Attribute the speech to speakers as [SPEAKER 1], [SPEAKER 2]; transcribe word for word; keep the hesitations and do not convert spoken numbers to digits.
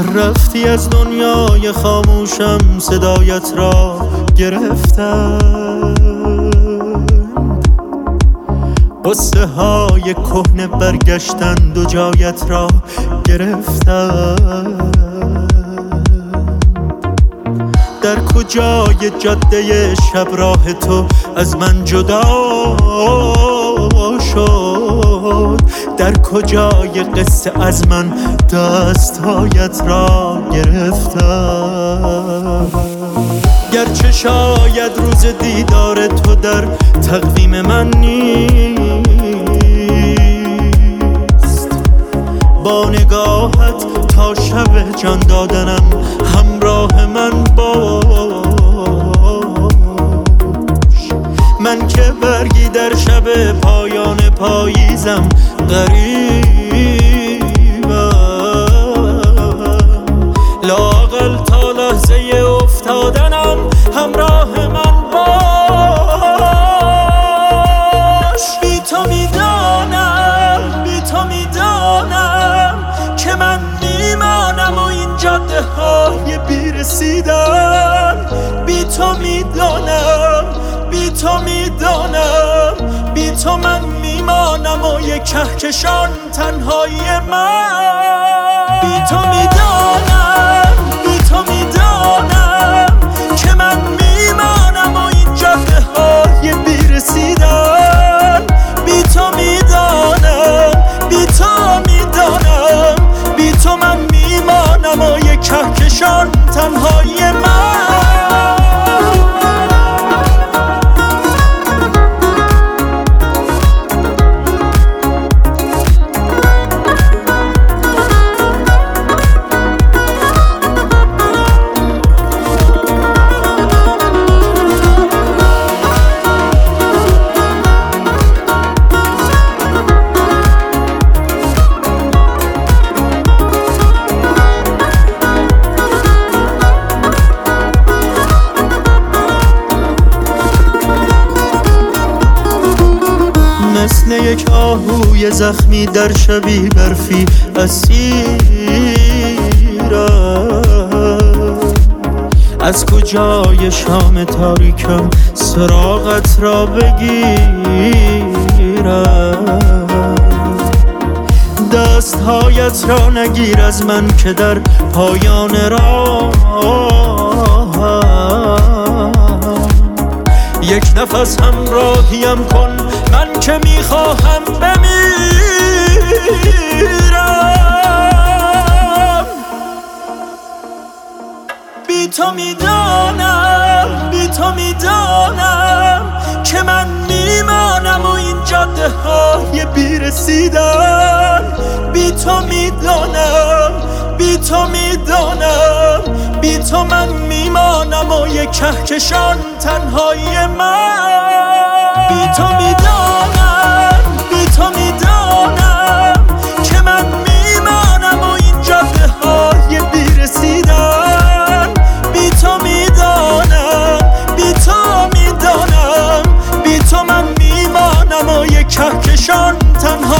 [SPEAKER 1] رفتی از دنیای خاموشم، صدایت را گرفتم. قصه های کهنه برگشتند و جایت را گرفتم. در کجای جاده شب راه تو از من جدا شد؟ در کجای قصه از من دستهایت را گرفتم؟ گرچه شاید روز دیدار تو در تقویم من نیست، با نگاهت تا شب جان دادنم همراه من باش. من که برگی در شب پایان پاییزم غریبم، لااقل تا لحظه افتادنم همراه من باش. بی تو میدانم، بی تو میدانم که من میمانم و این جاده های بیرسیدن. بی تو میدانم، بی تو میدانم، بی تو من میمانم و یک کهکشان تنهایی من. بی تو میدانم، بی تو میدانم که من میمانم و این جاده های بیرسیدن. بی تو میدانم، بی تو میدانم، بی تو من میمانم و یک کهکشان تنهایی من. مثل یک آهوی زخمی در شبی برفی اسیرم. از کجای شام تاریکم سراغت را بگیرم؟ دستهایت را نگیر از من که در پایان راهم یک نفس همراهیم کن، من که میخواهم بمیرم. بی تو میدانم، بی تو میدانم که من میمانم و این جاده های بیرسیدن. بی تو میدانم، بی تو میدانم، بی تو من میمانم و یک کهکشان تنهایی من. بی تو میدانم، بی تو میدانم که من میمانم و این جاده های بیرسیدن. بی تو میدانم، بی تو میدانم، بی تو من میمانم و یک کهکشان تنها